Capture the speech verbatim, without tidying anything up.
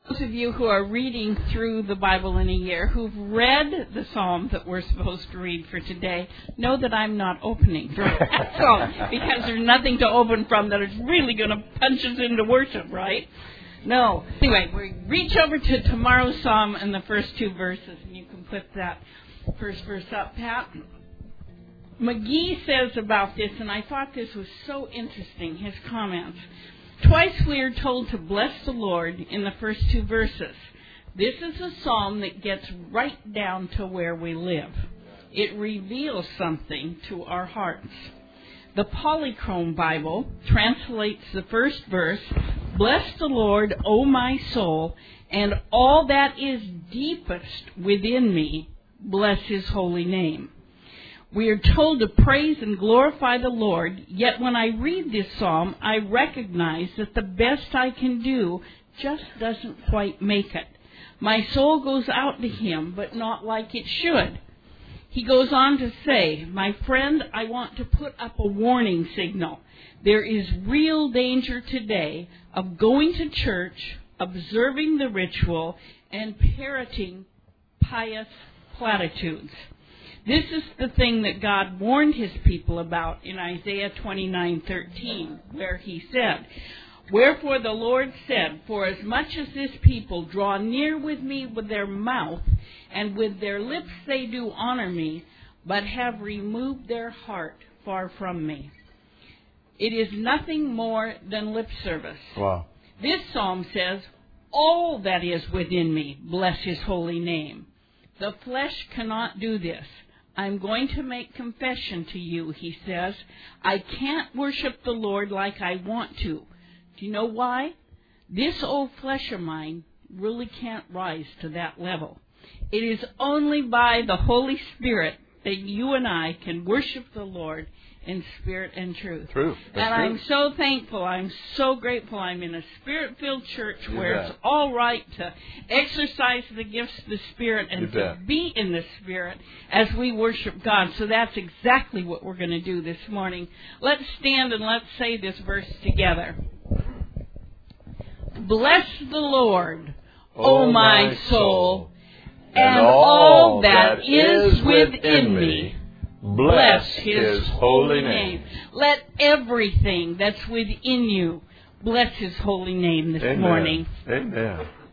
Those of you who are reading through the Bible in a year, who've read the psalm that we're supposed to read for today, know that I'm not opening from that psalm, because there's nothing to open from that is really going to punch us into worship, right? No. Anyway, we reach over to tomorrow's psalm and the first two verses, and you can put that first verse up, Pat. McGee says about this, and I thought this was so interesting, his comments. Twice we are told to bless the Lord in the first two verses. This is a psalm that gets right down to where we live. It reveals something to our hearts. The Polychrome Bible translates the first verse, "Bless the Lord, O my soul, and all that is deepest within me, bless his holy name." We are told to praise and glorify the Lord, yet when I read this psalm, I recognize that the best I can do just doesn't quite make it. My soul goes out to him, but not like it should. He goes on to say, "My friend, I want to put up a warning signal. There is real danger today of going to church, observing the ritual, and parroting pious platitudes." This is the thing that God warned his people about in Isaiah twenty-nine thirteen, where he said, "Wherefore the Lord said, for as much as this people draw near with me with their mouth, and with their lips they do honor me, but have removed their heart far from me." It is nothing more than lip service. Wow. This psalm says, "All that is within me, bless his holy name." The flesh cannot do this. "I'm going to make confession to you," he says. "I can't worship the Lord like I want to." Do you know why? This old flesh of mine really can't rise to that level. It is only by the Holy Spirit that you and I can worship the Lord in spirit and truth. True. That's and true. I'm so thankful. I'm so grateful. I'm in a spirit-filled church You where bet. it's all right to exercise the gifts of the Spirit and You to bet. be in the Spirit as we worship God. So that's exactly what we're going to do this morning. Let's stand and let's say this verse together. "Bless the Lord, O my soul, and all that is within me. Bless his holy name." Let everything that's within you bless his holy name this Amen. morning. Amen.